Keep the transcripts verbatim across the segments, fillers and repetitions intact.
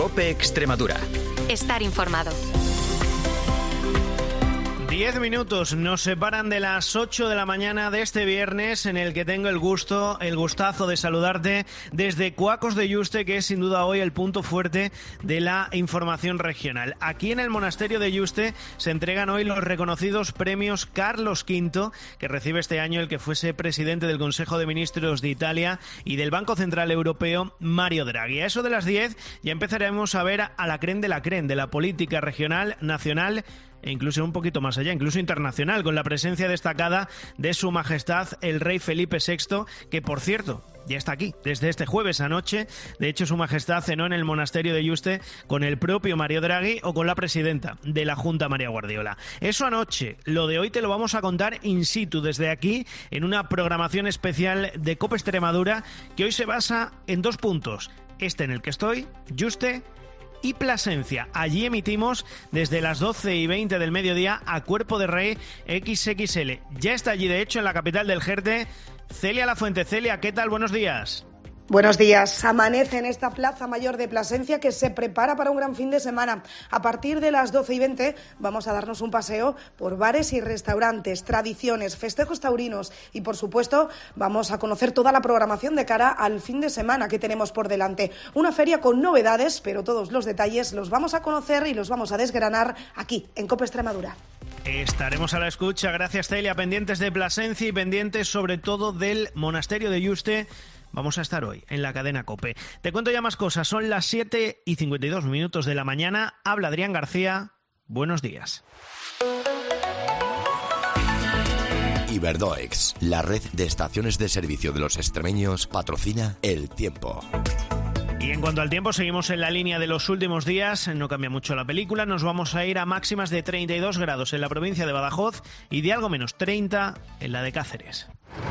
COPE Extremadura. Estar informado. Diez minutos nos separan de las ocho de la mañana de este viernes, en el que tengo el gusto, el gustazo de saludarte desde Cuacos de Yuste, que es sin duda hoy el punto fuerte de la información regional. Aquí en el monasterio de Yuste se entregan hoy los reconocidos premios Carlos quinto, que recibe este año el que fuese presidente del Consejo de Ministros de Italia y del Banco Central Europeo, Mario Draghi. A eso de las diez ya empezaremos a ver a la creen de la creen de la política regional, nacional e incluso un poquito más allá, incluso internacional, con la presencia destacada de Su Majestad el Rey Felipe sexto, que por cierto ya está aquí desde este jueves anoche. De hecho, Su Majestad cenó en el monasterio de Yuste con el propio Mario Draghi o con la presidenta de la Junta, María Guardiola. Eso anoche. Lo de hoy te lo vamos a contar in situ desde aquí, en una programación especial de COPE Extremadura, que hoy se basa en dos puntos. Este en el que estoy, Yuste y Plasencia. Allí emitimos desde las doce y veinte del mediodía a Cuerpo de Rey equis equis ele. Ya está allí, de hecho, en la capital del Jerte, Celia Lafuente. Celia, ¿qué tal? Buenos días. Buenos días. Amanece en esta Plaza Mayor de Plasencia, que se prepara para un gran fin de semana. A partir de las doce y veinte vamos a darnos un paseo por bares y restaurantes, tradiciones, festejos taurinos y, por supuesto, vamos a conocer toda la programación de cara al fin de semana que tenemos por delante. Una feria con novedades, pero todos los detalles los vamos a conocer y los vamos a desgranar aquí, en COPE Extremadura. Estaremos a la escucha, gracias Celia, pendientes de Plasencia y pendientes sobre todo del monasterio de Yuste. Vamos a estar hoy en la cadena COPE. Te cuento ya más cosas. Son las siete y cincuenta y dos minutos de la mañana. Habla Adrián García. Buenos días. Iberdoex, la red de estaciones de servicio de los extremeños, patrocina El Tiempo. Y en cuanto al tiempo, seguimos en la línea de los últimos días. No cambia mucho la película. Nos vamos a ir a máximas de treinta y dos grados en la provincia de Badajoz y de algo menos treinta en la de Cáceres.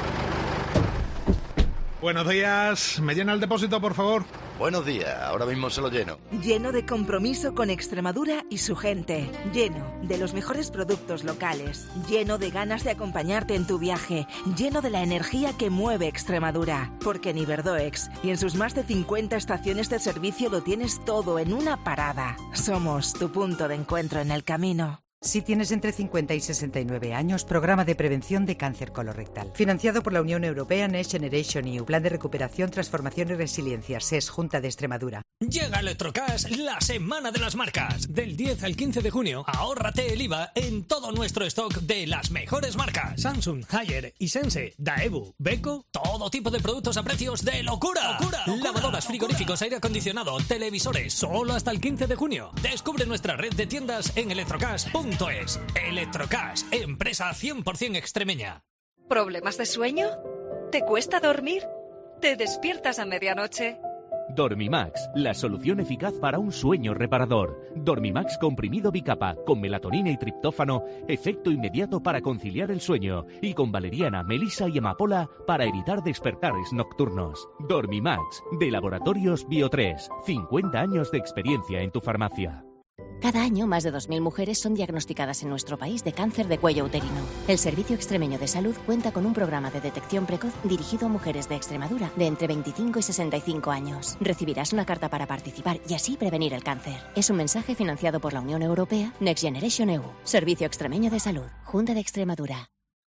Buenos días. ¿Me llena el depósito, por favor? Buenos días. Ahora mismo se lo lleno. Lleno de compromiso con Extremadura y su gente. Lleno de los mejores productos locales. Lleno de ganas de acompañarte en tu viaje. Lleno de la energía que mueve Extremadura. Porque en Iberdoex y en sus más de cincuenta estaciones de servicio lo tienes todo en una parada. Somos tu punto de encuentro en el camino. Si tienes entre cincuenta y sesenta y nueve años, programa de prevención de cáncer colorectal. Financiado por la Unión Europea, Next Generation E U, Plan de Recuperación, Transformación y Resiliencia, S E S, Junta de Extremadura. Llega Electrocas, la semana de las marcas. Del diez al quince de junio, ahórrate el I V A en todo nuestro stock de las mejores marcas. Samsung, Haier, Hisense, Daewoo, Beko, todo tipo de productos a precios de locura. ¡Locura! locura Lavadoras, frigoríficos, aire acondicionado, televisores, solo hasta el quince de junio. Descubre nuestra red de tiendas en electrocas punto es. Electrocas, empresa cien por ciento extremeña. ¿Problemas de sueño? ¿Te cuesta dormir? ¿Te despiertas a medianoche? Dormimax, la solución eficaz para un sueño reparador. Dormimax comprimido bicapa, con melatonina y triptófano, efecto inmediato para conciliar el sueño, y con valeriana, melisa y amapola para evitar despertares nocturnos. Dormimax, de Laboratorios Bio tres, cincuenta años de experiencia en tu farmacia. Cada año, más de dos mil mujeres son diagnosticadas en nuestro país de cáncer de cuello uterino. El Servicio Extremeño de Salud cuenta con un programa de detección precoz dirigido a mujeres de Extremadura de entre veinticinco y sesenta y cinco años. Recibirás una carta para participar y así prevenir el cáncer. Es un mensaje financiado por la Unión Europea, Next Generation E U, Servicio Extremeño de Salud, Junta de Extremadura.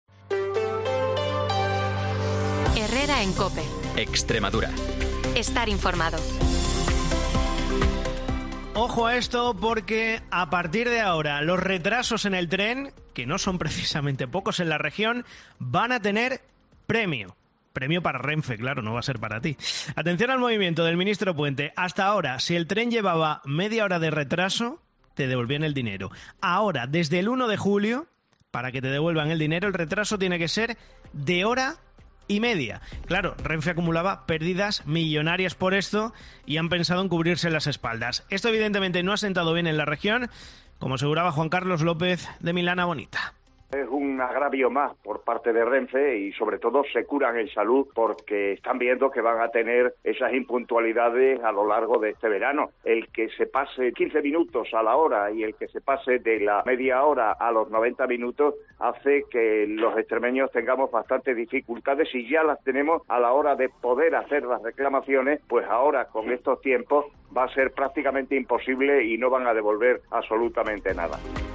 Herrera en COPE. Extremadura. Estar informado. Ojo a esto, porque a partir de ahora los retrasos en el tren, que no son precisamente pocos en la región, van a tener premio. Premio para Renfe, claro, no va a ser para ti. Atención al movimiento del ministro Puente. Hasta ahora, si el tren llevaba media hora de retraso, te devolvían el dinero. Ahora, desde el uno de julio, para que te devuelvan el dinero, el retraso tiene que ser de hora y media. Claro, Renfe acumulaba pérdidas millonarias por esto y han pensado en cubrirse las espaldas. Esto evidentemente no ha sentado bien en la región, como aseguraba Juan Carlos López de Milana Bonita. Es un agravio más por parte de Renfe y sobre todo se curan en salud porque están viendo que van a tener esas impuntualidades a lo largo de este verano. El que se pase quince minutos a la hora y el que se pase de la media hora a los noventa minutos hace que los extremeños tengamos bastantes dificultades y ya las tenemos a la hora de poder hacer las reclamaciones, pues ahora con estos tiempos va a ser prácticamente imposible y no van a devolver absolutamente nada.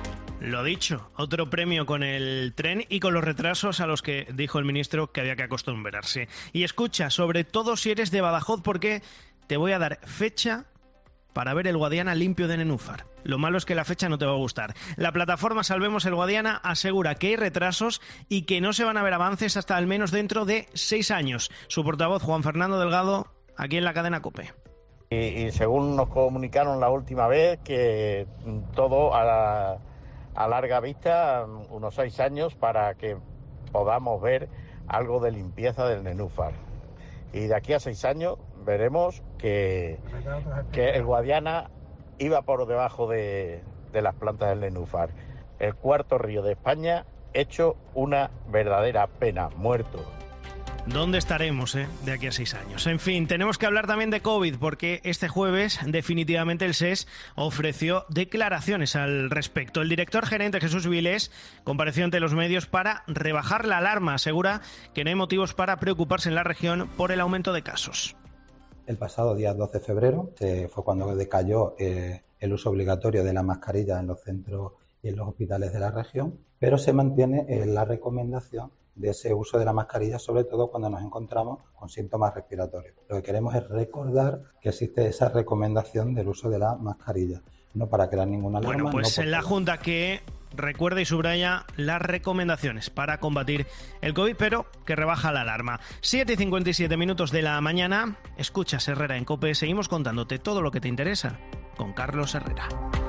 Lo dicho, otro premio con el tren y con los retrasos a los que dijo el ministro que había que acostumbrarse. Y escucha, sobre todo si eres de Badajoz, porque te voy a dar fecha para ver el Guadiana limpio de Nenúfar. Lo malo es que la fecha no te va a gustar. La plataforma Salvemos el Guadiana asegura que hay retrasos y que no se van a ver avances hasta al menos dentro de seis años. Su portavoz, Juan Fernando Delgado, aquí en la cadena COPE. Y, y según nos comunicaron la última vez, que todo a la... a larga vista, unos seis años para que podamos ver algo de limpieza del Nenúfar. Y de aquí a seis años veremos que, que el Guadiana iba por debajo de, de las plantas del Nenúfar. El cuarto río de España hecho una verdadera pena, muerto. ¿Dónde estaremos eh, de aquí a seis años? En fin, tenemos que hablar también de COVID, porque este jueves definitivamente el S E S ofreció declaraciones al respecto. El director gerente Jesús Vilés compareció ante los medios para rebajar la alarma. Asegura que no hay motivos para preocuparse en la región por el aumento de casos. El pasado día doce de febrero eh, fue cuando decayó eh, el uso obligatorio de la mascarilla en los centros y en los hospitales de la región, pero se mantiene eh, la recomendación de ese uso de la mascarilla, sobre todo cuando nos encontramos con síntomas respiratorios. Lo que queremos es recordar que existe esa recomendación del uso de la mascarilla, no para crear ninguna alarma. Bueno, pues no en la Junta que recuerda y subraya las recomendaciones para combatir el COVID, pero que rebaja la alarma. siete y cincuenta y siete minutos de la mañana, escuchas Herrera en COPE, seguimos contándote todo lo que te interesa con Carlos Herrera.